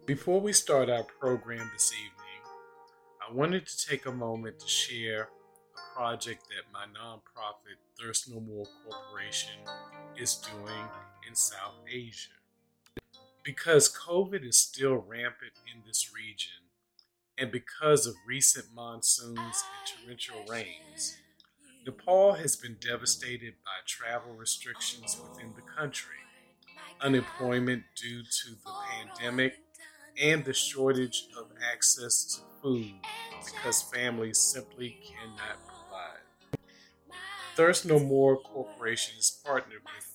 Before we start our program this evening, I wanted to take a moment to share a project that my nonprofit Thirst No More Corporation is doing in South Asia. Because COVID is still rampant in this region, and because of recent monsoons and torrential rains, Nepal has been devastated by travel restrictions within the country, unemployment due to the pandemic, and the shortage of access to food because families simply cannot provide. Thirst No More Corporation is partnered with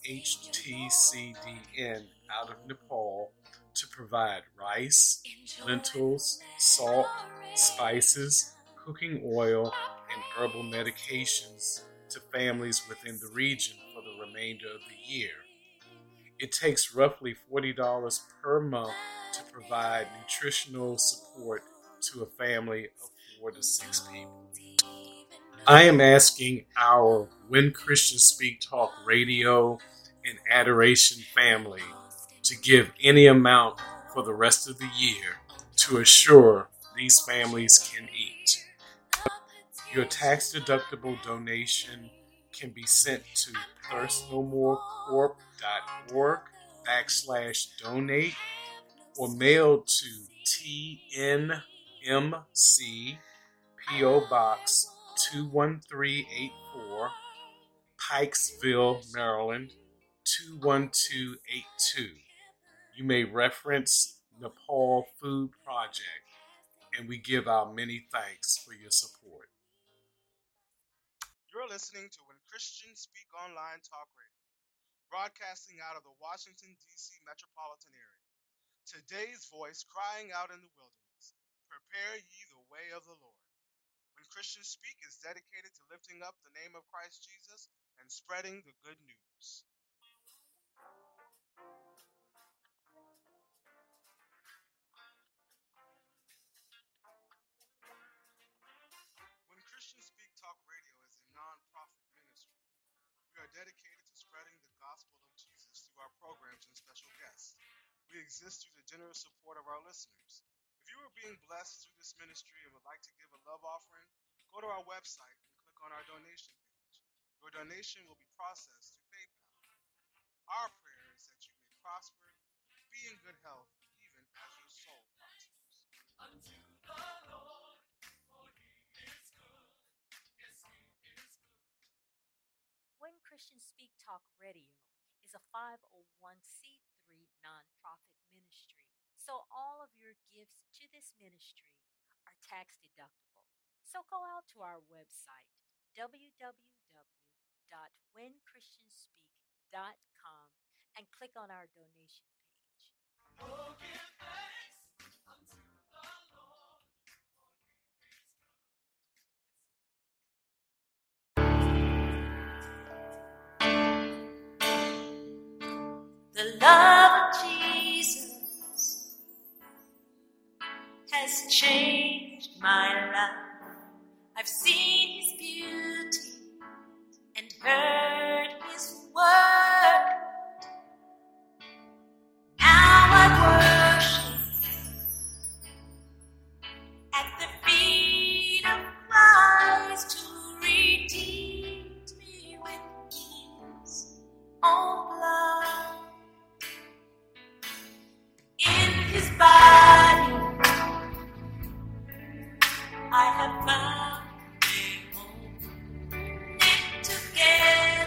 HTCDN out of Nepal to provide rice, lentils, salt, spices, cooking oil, and herbal medications to families within the region for the remainder of the year. It takes roughly $40 per month to provide nutritional support to a family of 4 to 6 people. I am asking our When Christians Speak Talk radio and Adoration family to give any amount for the rest of the year to assure these families can eat. Your tax-deductible donation can be sent to thirstnomorecorp.org/donate or mailed to TNMC PO Box 21384, Pikesville, Maryland 21282. You may reference Nepal Food Project, and we give our many thanks for your support. You're listening to When Christians Speak Online Talk Radio, broadcasting out of the Washington, D.C. metropolitan area. Today's voice crying out in the wilderness, prepare ye the way of the Lord. When Christians Speak is dedicated to lifting up the name of Christ Jesus and spreading the good news. When Christians Speak Talk Radio is a non-profit ministry. We are dedicated to spreading the gospel of Jesus through our programs and special guests. We exist through the generous support of our listeners. If you are being blessed through this ministry and would like to give a love offering, go to our website and click on our donation page. Your donation will be processed through PayPal. Our prayer is that you may prosper, be in good health, even as your soul prospers. Unto the Lord, for he is good. Yes, he is good. When Christians Speak Talk Radio is a 501c3 nonprofit ministry, so all of your gifts to this ministry are tax deductible. So go out to our website, www.whenchristianspeak.com, and click on our donation page. Oh, give thanks unto the Lord, for he is The love of Jesus has changed my life. I've seen his beauty and heard his word. Now I worship at the feet of Christ who redeemed me with his own blood. In his body I have found a home, knit together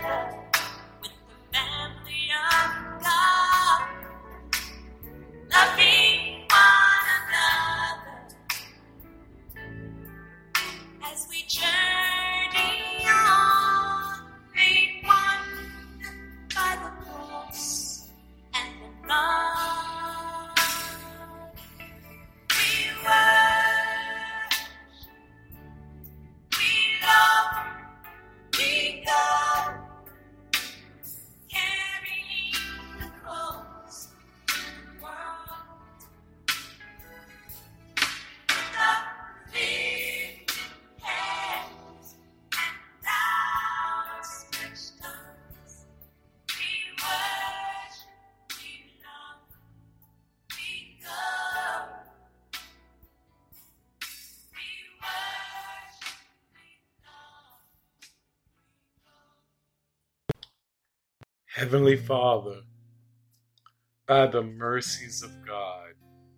Heavenly Father, by the mercies of God,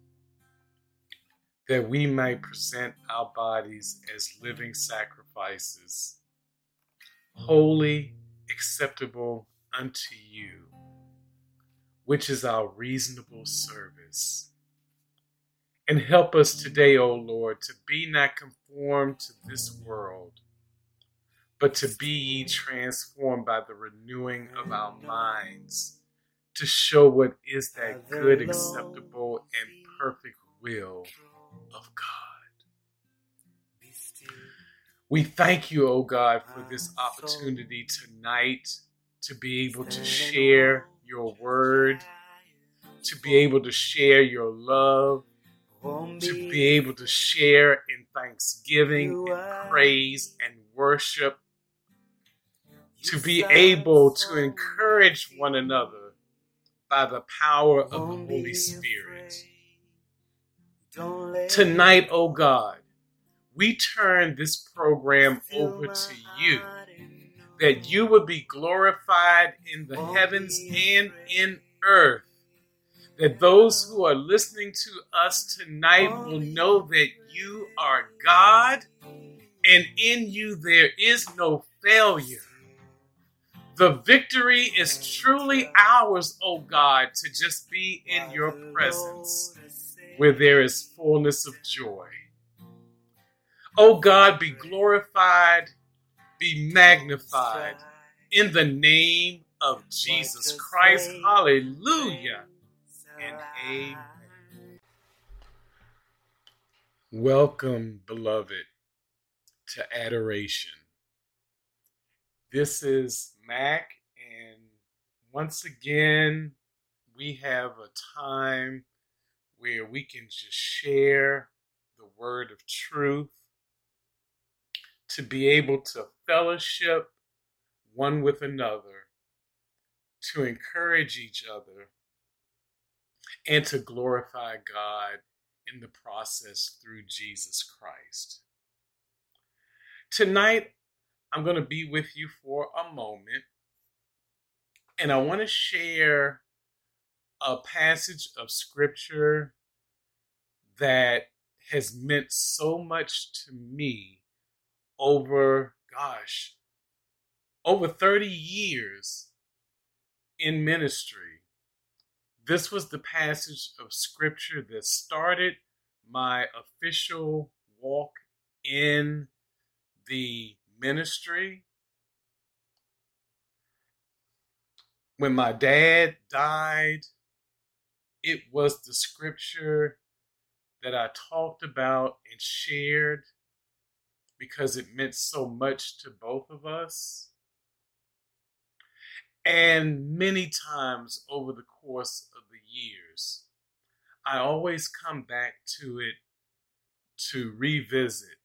that we might present our bodies as living sacrifices, holy, acceptable unto you, which is our reasonable service. And help us today, O Lord, to be not conformed to this world, but to be ye transformed by the renewing of our minds, to show what is that good, acceptable, and perfect will of God. We thank you, O God, for this opportunity tonight to be able to share your word, to be able to share your love, to be able to share in thanksgiving and praise and worship, to be able to encourage one another by the power of the Holy Spirit. Tonight, O God, we turn this program over to you, that you would be glorified in the heavens and in earth, that those who are listening to us tonight will know that you are God, and in you there is no failure. The victory is truly ours, O God, to just be in your presence, where there is fullness of joy. O God, be glorified, be magnified in the name of Jesus Christ. Hallelujah and amen. Welcome, beloved, to Adoration. This is Mac, and once again, we have a time where we can just share the word of truth, to be able to fellowship one with another, to encourage each other, and to glorify God in the process through Jesus Christ. Tonight, I'm going to be with you for a moment, and I want to share a passage of scripture that has meant so much to me over 30 years in ministry. This was the passage of scripture that started my official walk in the ministry. When my dad died, it was the scripture that I talked about and shared because it meant so much to both of us. And many times over the course of the years, I always come back to it to revisit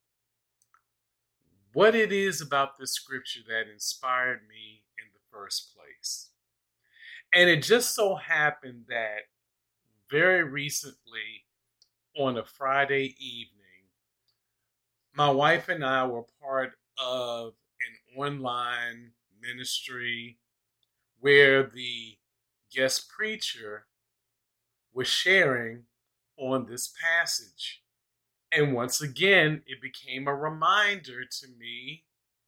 what it is about this scripture that inspired me in the first place. And it just so happened that very recently, on a Friday evening, my wife and I were part of an online ministry where the guest preacher was sharing on this passage. And once again, it became a reminder to me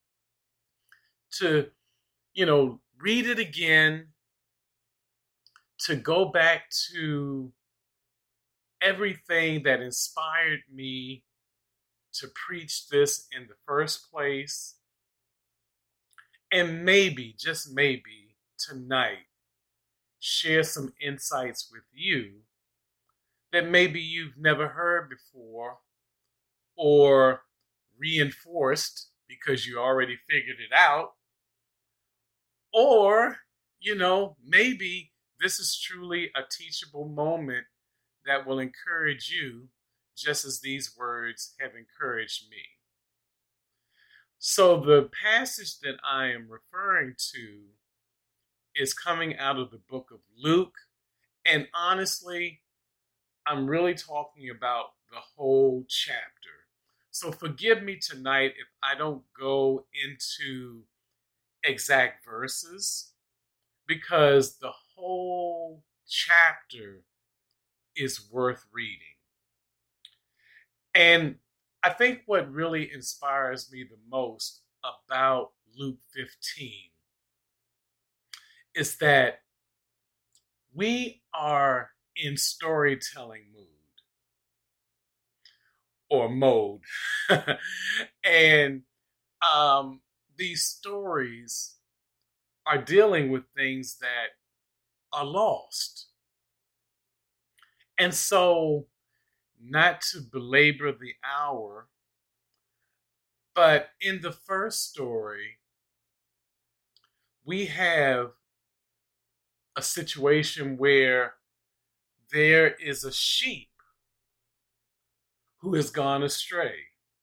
to, read it again, to go back to everything that inspired me to preach this in the first place. And maybe, just maybe, tonight, share some insights with you that maybe you've never heard before, or reinforced because you already figured it out. Or, maybe this is truly a teachable moment that will encourage you just as these words have encouraged me. So the passage that I am referring to is coming out of the book of Luke. And honestly, I'm really talking about the whole chapter. So forgive me tonight if I don't go into exact verses, because the whole chapter is worth reading. And I think what really inspires me the most about Luke 15 is that we are in storytelling mood or mode. And these stories are dealing with things that are lost. And so, not to belabor the hour, but in the first story, we have a situation where there is a sheep who has gone astray.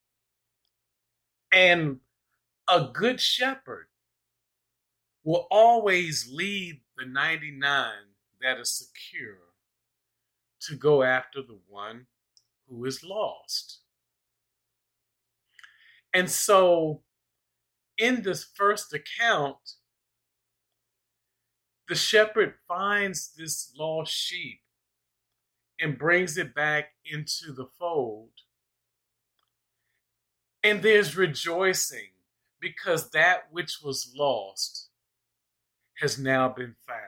And a good shepherd will always lead the 99 that is secure to go after the one who is lost. And so, in this first account, the shepherd finds this lost sheep and brings it back into the fold. And there's rejoicing because that which was lost has now been found.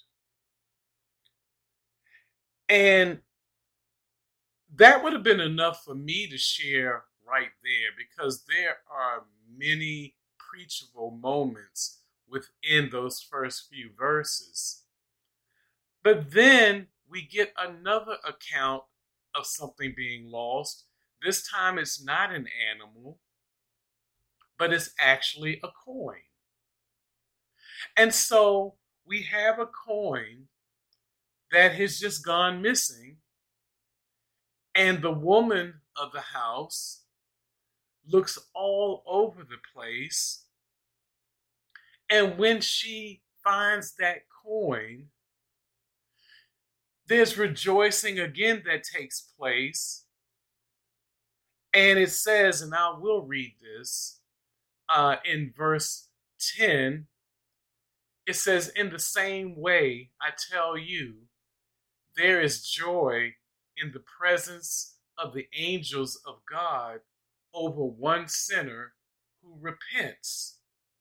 And that would have been enough for me to share right there, because there are many preachable moments within those first few verses. But then we get another account of something being lost. This time it's not an animal, but it's actually a coin. And so we have a coin that has just gone missing, and the woman of the house looks all over the place. And when she finds that coin, there's rejoicing again that takes place. And it says, and I will read this in verse 10, it says, "In the same way, I tell you, there is joy in the presence of the angels of God over one sinner who repents."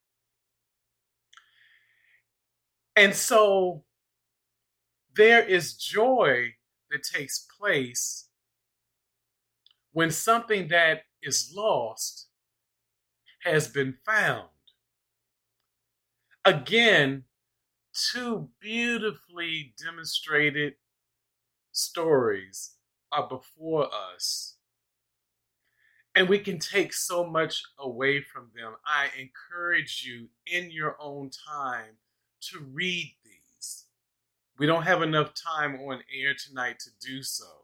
And so there is joy that takes place when something that is lost has been found. Again, two beautifully demonstrated stories are before us, and we can take so much away from them. I encourage you in your own time to read these. We don't have enough time on air tonight to do so.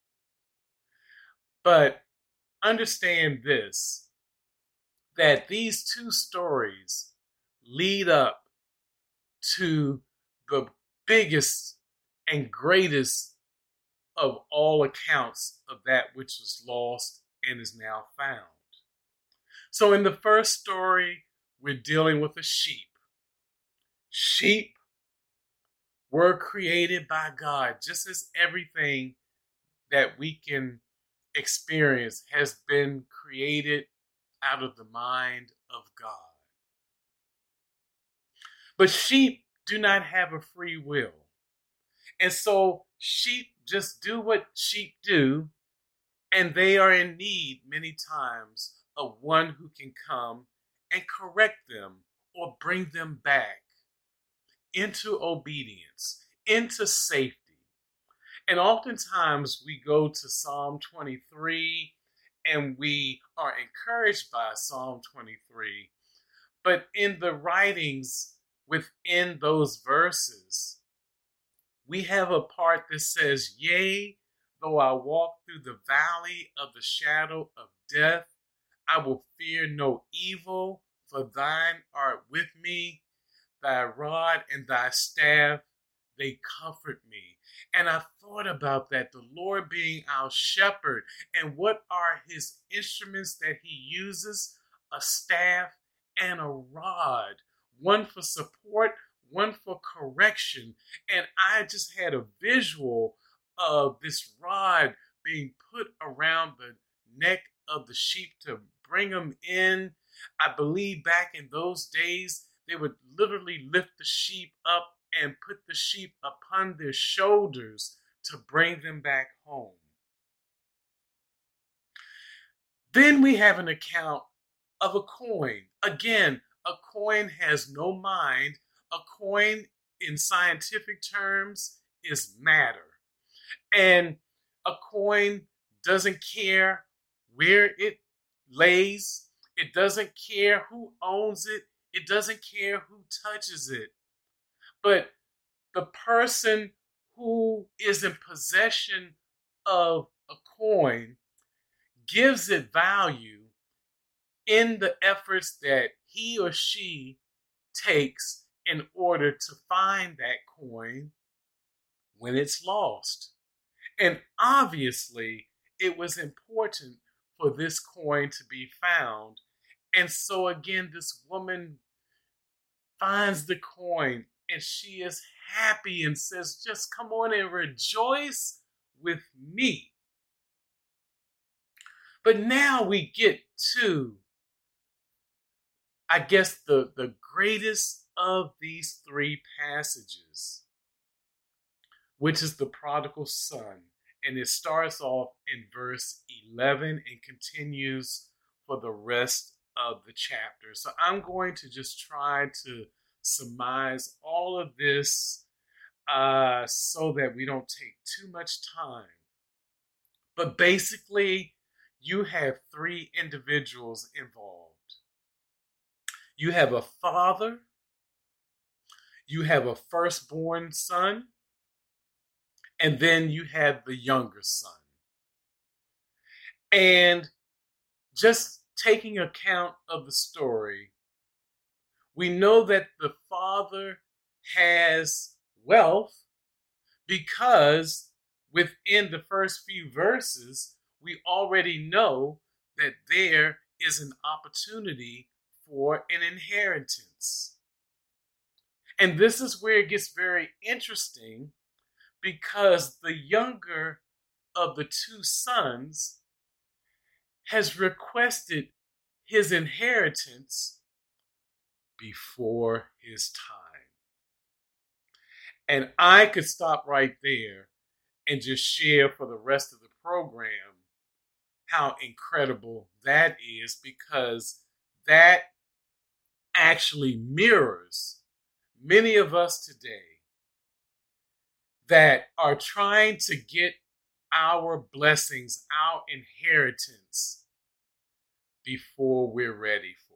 But understand this, that these two stories lead up to the biggest and greatest of all accounts of that which was lost and is now found. So in the first story, we're dealing with a sheep. Sheep were created by God, just as everything that we can experience has been created out of the mind of God. But sheep do not have a free will. And so sheep just do what sheep do, and they are in need many times of one who can come and correct them or bring them back into obedience, into safety. And oftentimes we go to Psalm 23 and we are encouraged by Psalm 23. But in the writings within those verses, we have a part that says, "Yea, though I walk through the valley of the shadow of death, I will fear no evil, for thine art with me. Thy rod and thy staff, they comfort me." And I thought about that, the Lord being our shepherd. And what are his instruments that he uses? A staff and a rod. One for support, one for correction. And I just had a visual of this rod being put around the neck of the sheep to bring them in. I believe back in those days, they would literally lift the sheep up and put the sheep upon their shoulders to bring them back home. Then we have an account of a coin. Again, a coin has no mind. A coin, in scientific terms, is matter. And a coin doesn't care where it lays. It doesn't care who owns it. It doesn't care who touches it. But the person who is in possession of a coin gives it value in the efforts that he or she takes in order to find that coin when it's lost. And obviously, it was important for this coin to be found. And so again, this woman finds the coin and she is happy and says, just come on and rejoice with me. But now we get to, I guess, the greatest of these three passages, which is the prodigal son. And it starts off in verse 11 and continues for the rest of the chapter. So I'm going to just try to surmise all of this so that we don't take too much time. But basically, you have three individuals involved. You have a father, you have a firstborn son, and then you have the younger son. And just taking account of the story, we know that the father has wealth because within the first few verses, we already know that there is an opportunity for an inheritance. And this is where it gets very interesting, because the younger of the two sons has requested his inheritance before his time. And I could stop right there and just share for the rest of the program how incredible that is, because that actually mirrors many of us today that are trying to get our blessings, our inheritance, before we're ready for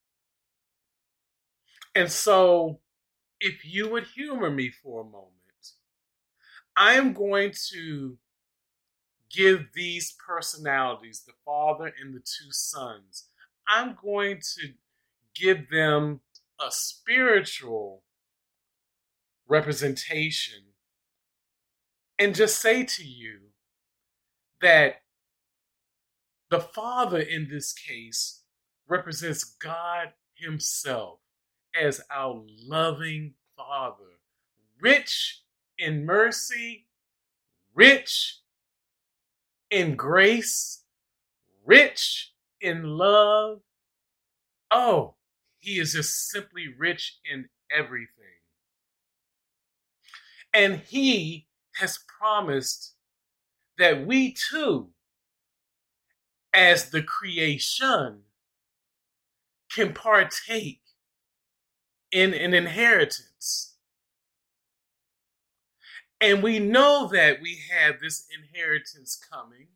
it. And so, if you would humor me for a moment, I am going to give these personalities, the father and the two sons, I'm going to give them a spiritual representation and just say to you that the father in this case represents God himself as our loving father, rich in mercy, rich in grace, rich in love. Oh, he is just simply rich in everything. And he has promised that we too, as the creation, can partake in an inheritance. And we know that we have this inheritance coming.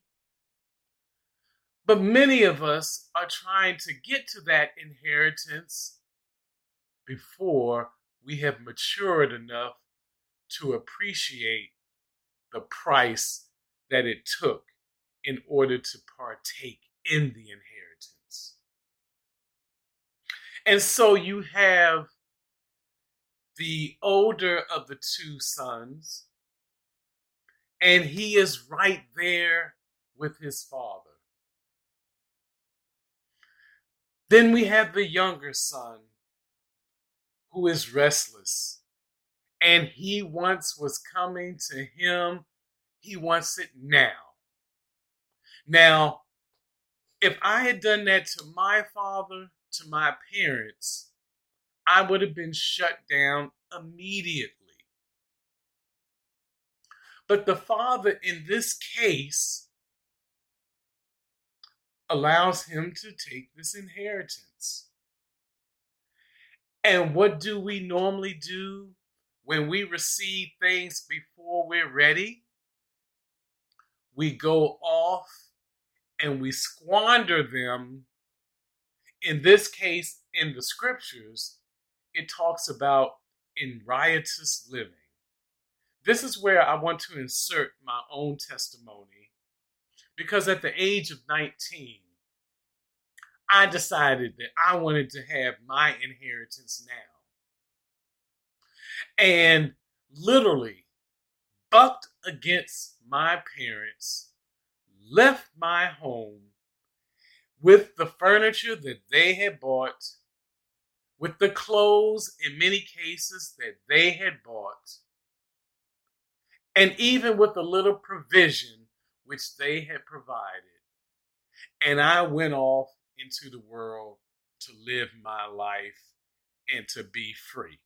But many of us are trying to get to that inheritance before we have matured enough to appreciate the price that it took in order to partake in the inheritance. And so you have the older of the two sons, and he is right there with his father. Then we have the younger son, who is restless and he once was coming to him. He wants it now. Now, if I had done that to my father, to my parents, I would have been shut down immediately. But the father in this case allows him to take this inheritance. And what do we normally do when we receive things before we're ready? We go off and we squander them. In this case, in the scriptures, it talks about in riotous living. This is where I want to insert my own testimony, because at the age of 19, I decided that I wanted to have my inheritance now. And literally bucked against my parents, left my home with the furniture that they had bought, with the clothes in many cases that they had bought, and even with a little provision which they had provided. And I went off into the world to live my life and to be free.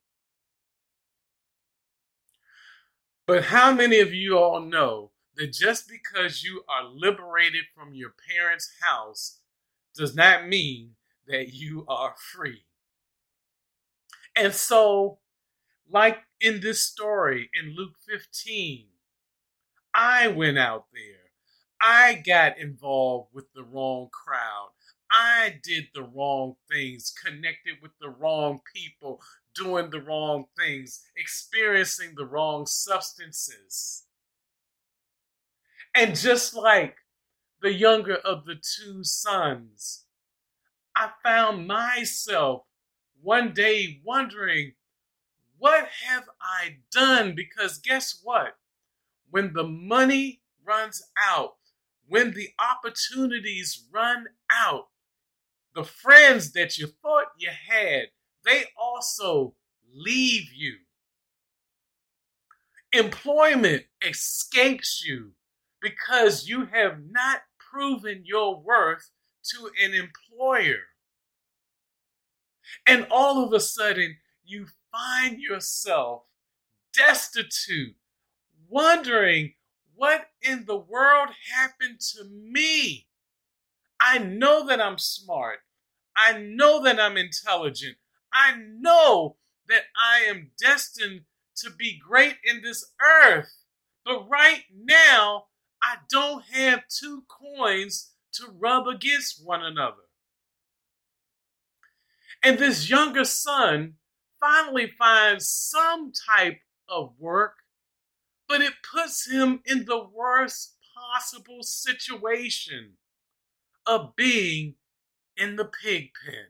But how many of you all know that just because you are liberated from your parents' house does not mean that you are free? And so, like in this story in Luke 15, I went out there. I got involved with the wrong crowd. I did the wrong things, connected with the wrong people, doing the wrong things, experiencing the wrong substances. And just like the younger of the two sons, I found myself one day wondering, what have I done? Because guess what? When the money runs out, when the opportunities run out, the friends that you thought you had, they also leave you. Employment escapes you because you have not proven your worth to an employer. And all of a sudden, you find yourself destitute, wondering, what in the world happened to me? I know that I'm smart. I know that I'm intelligent. I know that I am destined to be great in this earth. But right now, I don't have two coins to rub against one another. And this younger son finally finds some type of work, but it puts him in the worst possible situation of being in the pig pen.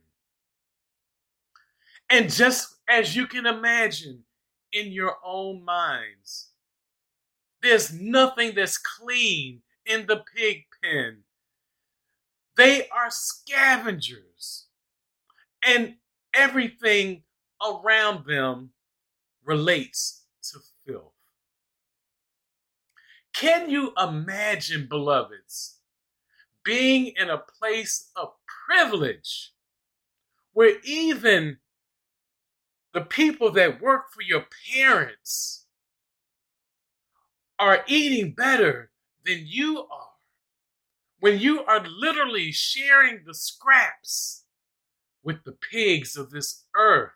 And just as you can imagine in your own minds, there's nothing that's clean in the pig pen. They are scavengers, and everything around them relates to filth. Can you imagine, beloveds, being in a place of privilege where even the people that work for your parents are eating better than you are, when you are literally sharing the scraps with the pigs of this earth?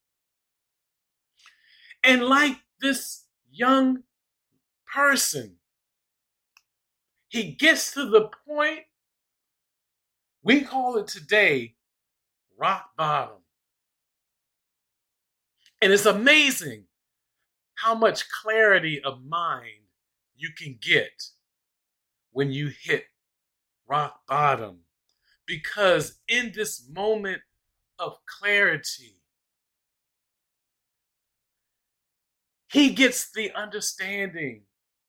And like this young person, he gets to the point, we call it today rock bottom. And it's amazing how much clarity of mind you can get when you hit rock bottom. Because in this moment of clarity, he gets the understanding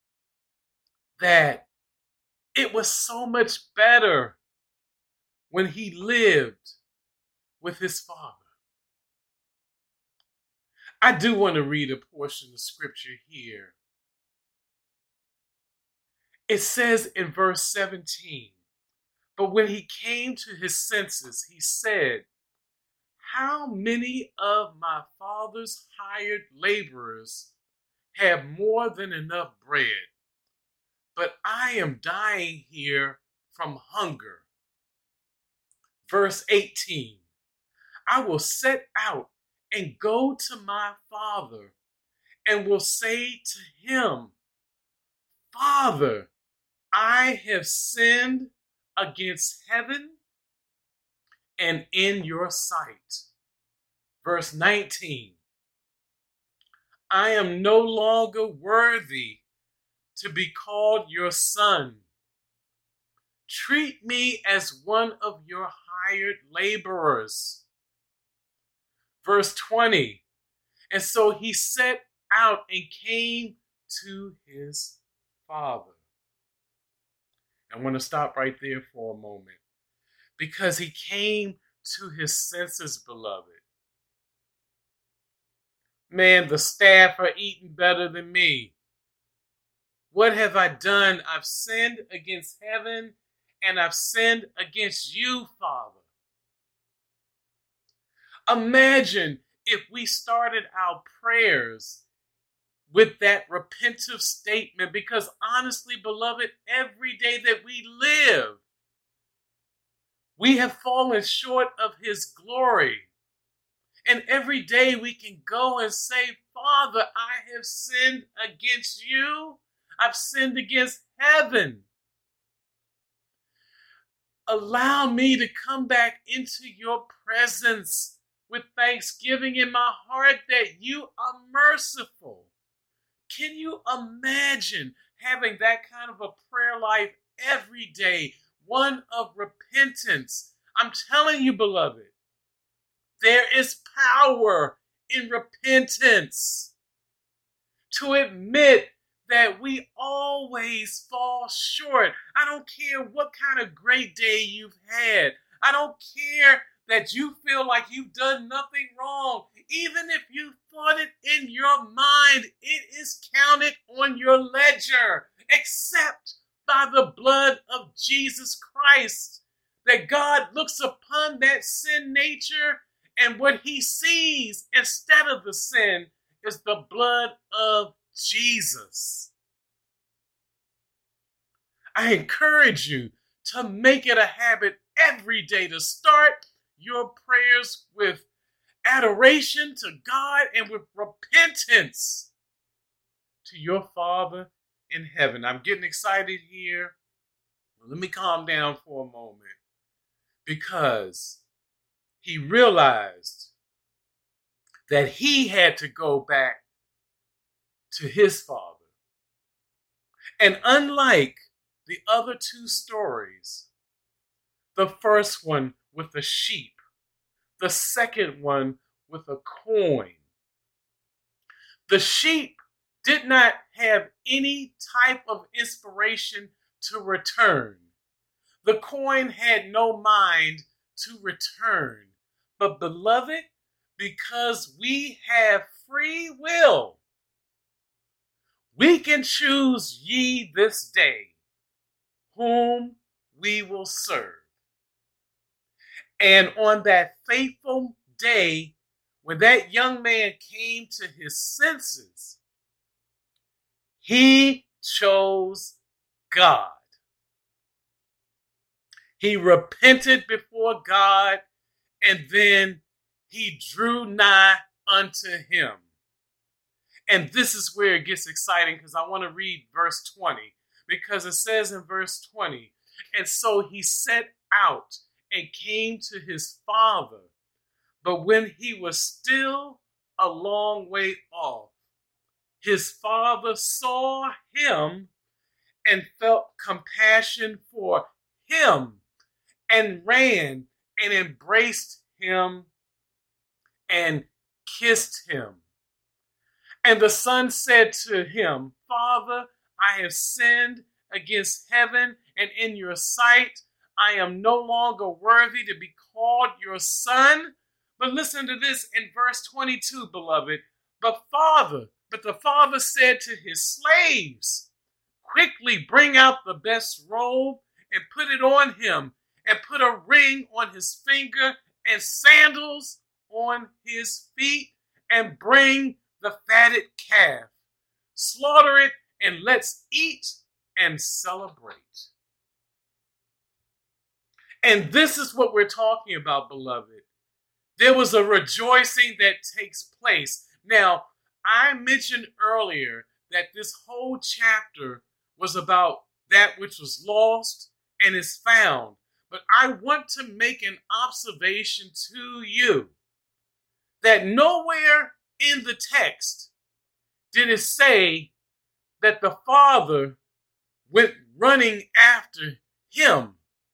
that it was so much better when he lived with his father. I do want to read a portion of scripture here. It says in verse 17, but when he came to his senses, he said, how many of my father's hired laborers have more than enough bread, but I am dying here from hunger. Verse 18, I will set out and go to my father and will say to him, Father, I have sinned against heaven and in your sight. Verse 19, I am no longer worthy to be called your son. Treat me as one of your hired laborers. Verse 20, and so he set out and came to his father. I want to stop right there for a moment, because he came to his senses, beloved. Man, the staff are eating better than me. What have I done? I've sinned against heaven and I've sinned against you, Father. Imagine if we started our prayers with that repentive statement, because honestly, beloved, every day that we live, we have fallen short of his glory. And every day we can go and say, Father, I have sinned against you. I've sinned against heaven. Allow me to come back into your presence with thanksgiving in my heart that you are merciful. Can you imagine having that kind of a prayer life every day, one of repentance? I'm telling you, beloved, there is power in repentance. To admit that we always fall short. I don't care what kind of great day you've had. I don't care that you feel like you've done nothing wrong. Even if you thought it in your mind, it is counted on your ledger, except by the blood of Jesus Christ. That God looks upon that sin nature, and what he sees instead of the sin is the blood of Jesus. I encourage you to make it a habit every day to start your prayers with adoration to God and with repentance to your Father in heaven. I'm getting excited here. Let me calm down for a moment, because he realized that he had to go back to his father. And unlike the other two stories, the first one with a sheep, the second one with a coin, the sheep did not have any type of inspiration to return. The coin had no mind to return. But beloved, because we have free will, we can choose ye this day whom we will serve. And on that fateful day, when that young man came to his senses, he chose God. He repented before God, and then he drew nigh unto him. And this is where it gets exciting, because I want to read verse 20, because it says in verse 20, and so he set out and came to his father. But when he was still a long way off, his father saw him and felt compassion for him and ran and embraced him and kissed him. And the son said to him, Father, I have sinned against heaven and in your sight. I am no longer worthy to be called your son. But listen to this in verse 22, beloved. But the father said to his slaves, quickly bring out the best robe and put it on him, and put a ring on his finger and sandals on his feet, and bring the fatted calf. Slaughter it, and let's eat and celebrate. And this is what we're talking about, beloved. There was a rejoicing that takes place. Now, I mentioned earlier that this whole chapter was about that which was lost and is found. But I want to make an observation to you that nowhere in the text did it say that the father went running after him.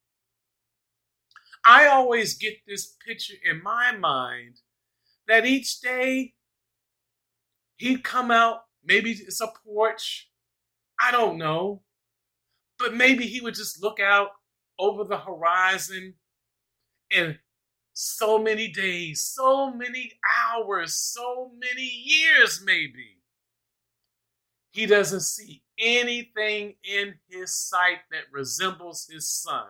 I always get this picture in my mind that each day he'd come out, maybe it's a porch, I don't know, but maybe he would just look out over the horizon, and so many days, so many hours, so many years maybe, he doesn't see anything in his sight that resembles his son.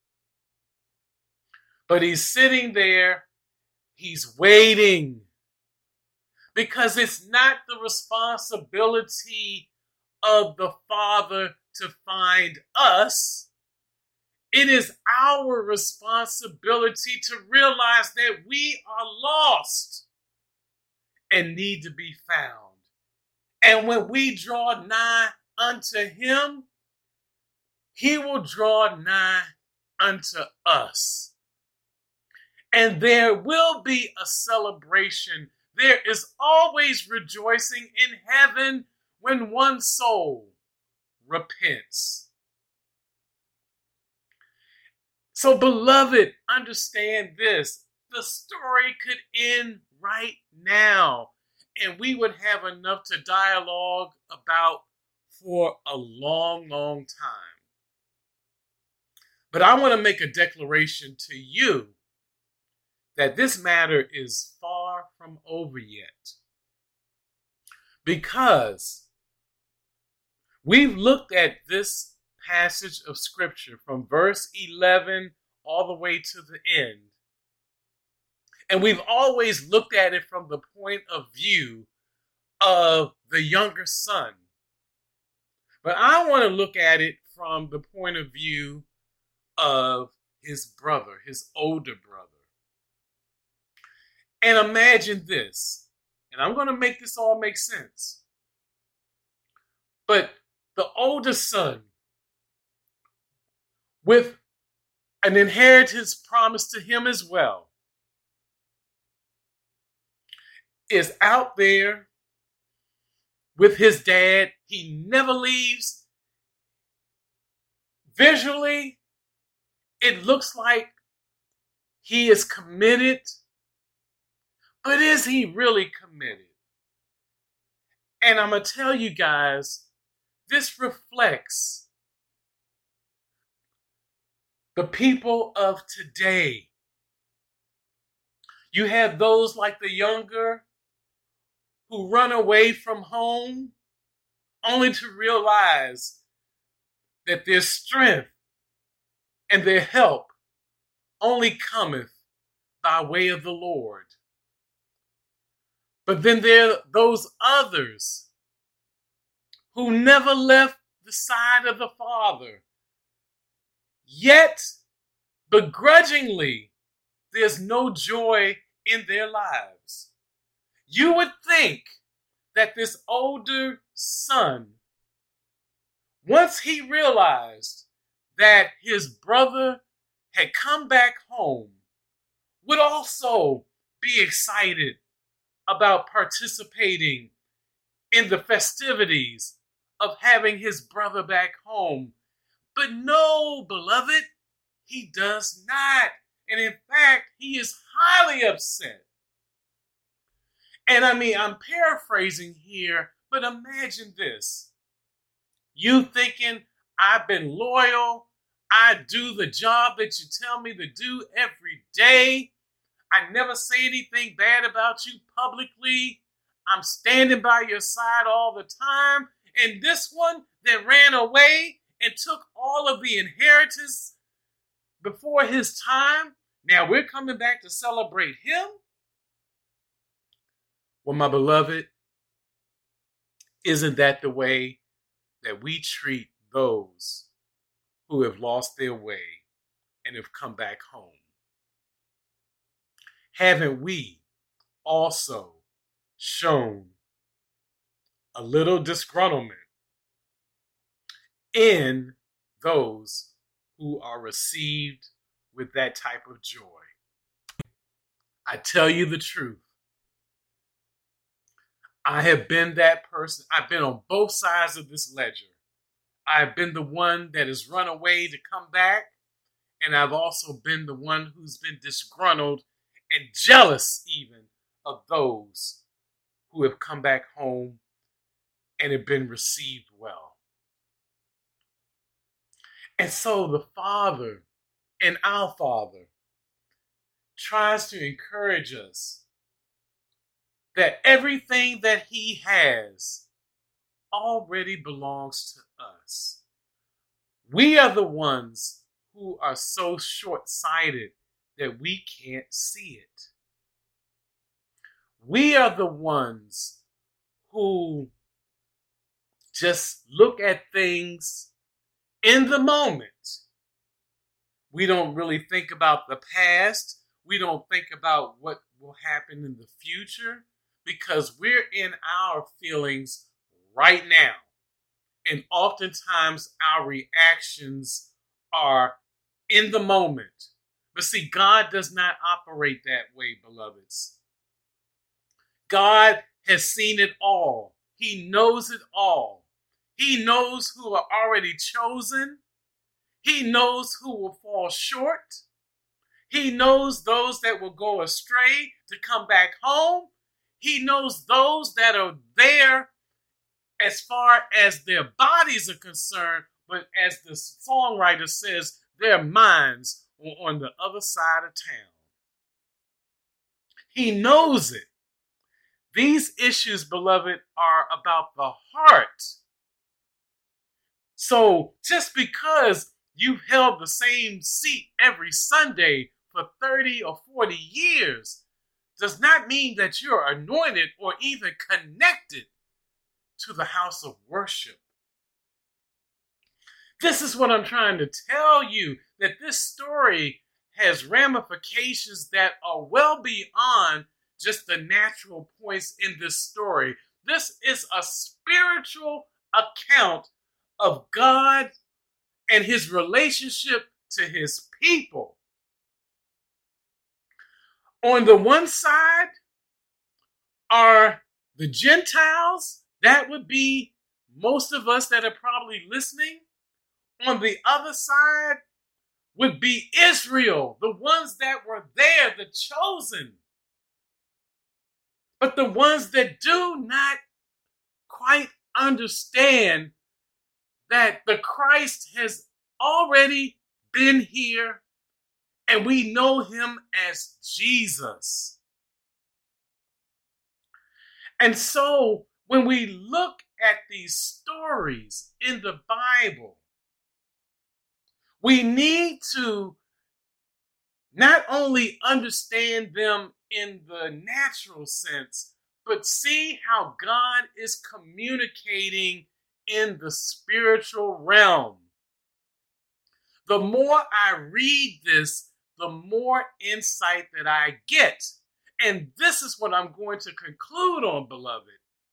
But he's sitting there, he's waiting, because it's not the responsibility of the Father to find us. It is our responsibility to realize that we are lost and need to be found. And when we draw nigh unto him, he will draw nigh unto us. And there will be a celebration. There is always rejoicing in heaven when one soul repents. So, beloved, understand this. The story could end right now, and we would have enough to dialogue about for a long, long time. But I want to make a declaration to you that this matter is far from over yet. Because we've looked at this passage of scripture from verse 11 all the way to the end. And we've always looked at it from the point of view of the younger son. But I want to look at it from the point of view of his brother, his older brother. And imagine this, and I'm going to make this all make sense. But the older son, with an inheritance promised to him as well, is out there with his dad. He never leaves. Visually, it looks like he is committed. But is he really committed? And I'm going to tell you guys, this reflects the people of today. You have those like the younger who run away from home only to realize that their strength and their help only cometh by way of the Lord. But then there are those others who never left the side of the Father. Yet, begrudgingly, there's no joy in their lives. You would think that this older son, once he realized that his brother had come back home, would also be excited about participating in the festivities of having his brother back home. But no, beloved, he does not. And in fact, he is highly upset. And I mean, I'm paraphrasing here, but imagine this. You thinking, I've been loyal. I do the job that you tell me to do every day. I never say anything bad about you publicly. I'm standing by your side all the time. And this one that ran away and took all of the inheritance before his time, now we're coming back to celebrate him. Well, my beloved, isn't that the way that we treat those who have lost their way and have come back home? Haven't we also shown a little disgruntlement in those who are received with that type of joy? I tell you the truth. I have been that person. I've been on both sides of this ledger. I've been the one that has run away to come back, and I've also been the one who's been disgruntled and jealous even of those who have come back home and have been received well. And so the Father and our Father tries to encourage us that everything that he has already belongs to us. We are the ones who are so short-sighted that we can't see it. We are the ones who just look at things in the moment. We don't really think about the past. We don't think about what will happen in the future, because we're in our feelings right now. And oftentimes our reactions are in the moment. But see, God does not operate that way, beloveds. God has seen it all. He knows it all. He knows who are already chosen. He knows who will fall short. He knows those that will go astray to come back home. He knows those that are there as far as their bodies are concerned, but as the songwriter says, their minds are on the other side of town. He knows it. These issues, beloved, are about the heart. So just because you've held the same seat every Sunday for 30 or 40 years does not mean that you're anointed or even connected to the house of worship. This is what I'm trying to tell you, that this story has ramifications that are well beyond just the natural points in this story. This is a spiritual account of God and his relationship to his people. On the one side are the Gentiles. That would be most of us that are probably listening. On the other side would be Israel, the ones that were there, the chosen. But the ones that do not quite understand that the Christ has already been here and we know him as Jesus. And so when we look at these stories in the Bible, we need to not only understand them in the natural sense, but see how God is communicating in the spiritual realm. The more I read this, the more insight that I get. And this is what I'm going to conclude on, beloved.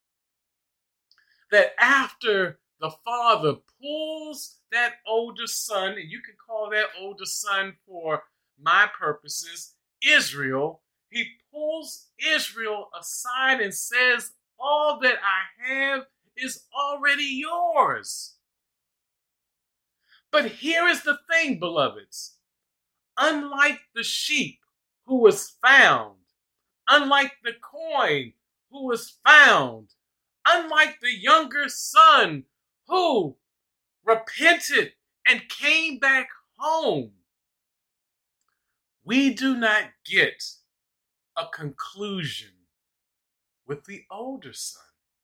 That after the father pulls that older son, and you can call that older son for my purposes, Israel, he pulls Israel aside and says, all that I have is already yours. But here is the thing, beloveds. Unlike the sheep who was found, unlike the coin who was found, unlike the younger son who repented and came back home, we do not get a conclusion with the older son.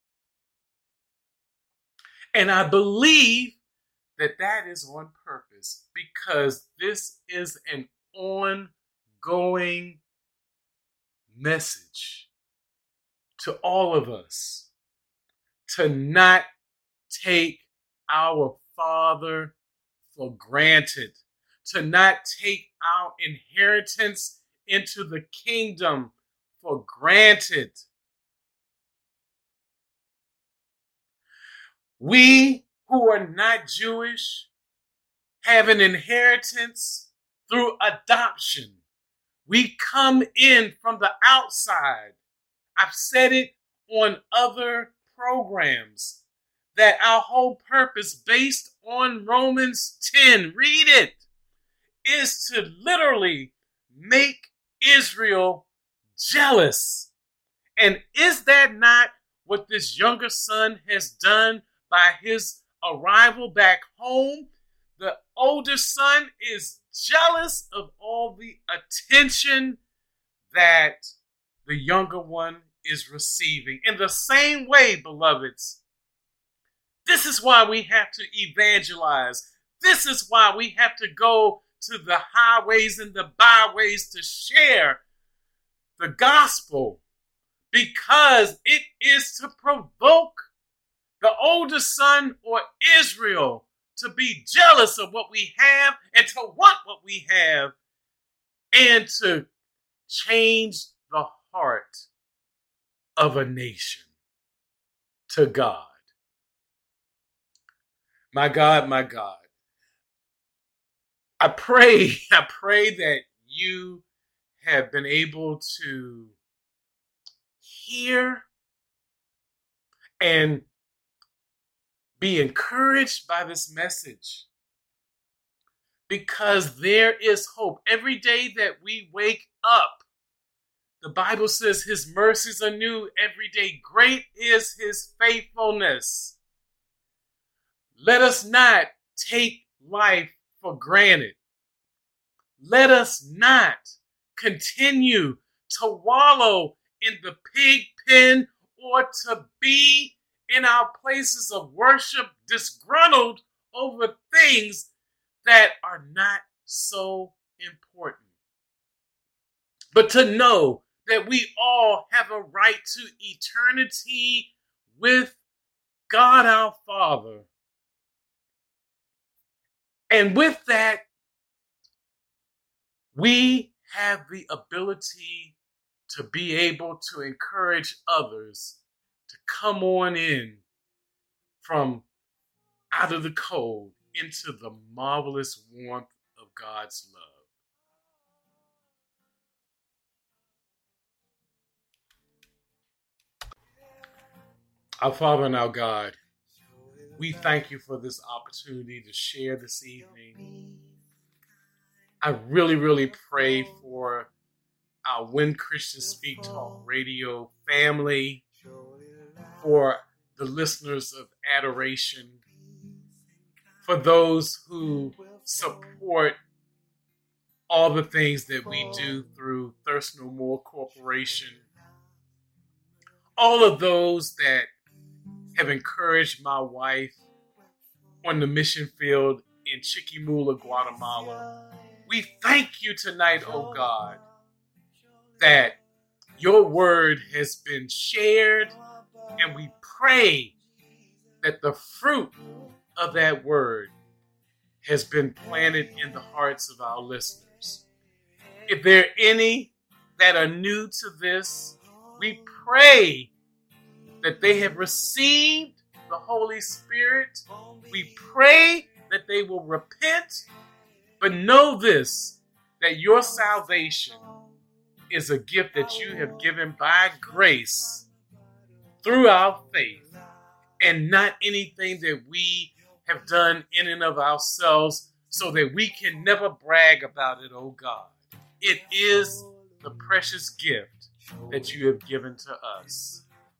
And I believe that that is on purpose, because this is an ongoing message to all of us to not take our Father for granted, to not take our inheritance into the kingdom for granted. We who are not Jewish have an inheritance through adoption. We come in from the outside. I've said it on other programs that our whole purpose, based on Romans 10, read it, is to literally make Israel jealous. And is that not what this younger son has done by his arrival back home? The older son is jealous of all the attention that the younger one is receiving. In the same way, beloveds, this is why we have to evangelize. This is why we have to go to the highways and the byways to share the gospel, because it is to provoke the older son or Israel to be jealous of what we have and to want what we have, and to change the heart of a nation to God. My God, my God. I pray that you have been able to hear and be encouraged by this message, because there is hope. Every day that we wake up, the Bible says his mercies are new every day. Great is his faithfulness. Let us not take life for granted. Let us not continue to wallow in the pig pen or to be in our places of worship disgruntled over things that are not so important. But to know that we all have a right to eternity with God our Father. And with that, we have the ability to be able to encourage others to come on in from out of the cold into the marvelous warmth of God's love. Our Father and our God, we thank you for this opportunity to share this evening. I really, really pray for our When Christians Speak Talk Radio family, for the listeners of Adoration, for those who support all the things that we do through Thirst No More Corporation, all of those that have encouraged my wife on the mission field in Chiquimula, Guatemala. We thank you tonight, oh God, that your word has been shared, and we pray that the fruit of that word has been planted in the hearts of our listeners. If there are any that are new to this, we pray that they have received the Holy Spirit. We pray that they will repent, but know this, that your salvation is a gift that you have given by grace through our faith, and not anything that we have done in and of ourselves, so that we can never brag about it, oh God. It is the precious gift that you have given to us.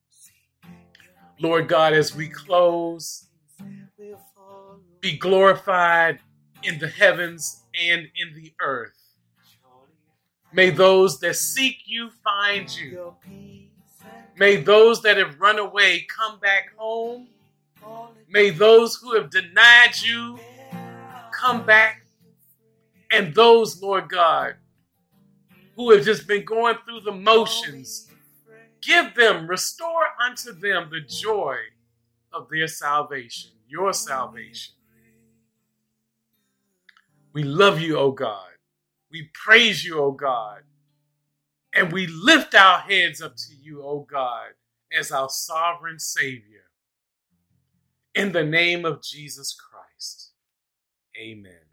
Lord God, as we close, be glorified in the heavens and in the earth. May those that seek you find you. May those that have run away come back home. May those who have denied you come back. And those, Lord God, who have just been going through the motions, give them, restore unto them the joy of their salvation, your salvation. We love you, O God. We praise you, O God. And we lift our heads up to you, O God, as our sovereign Savior. In the name of Jesus Christ. Amen.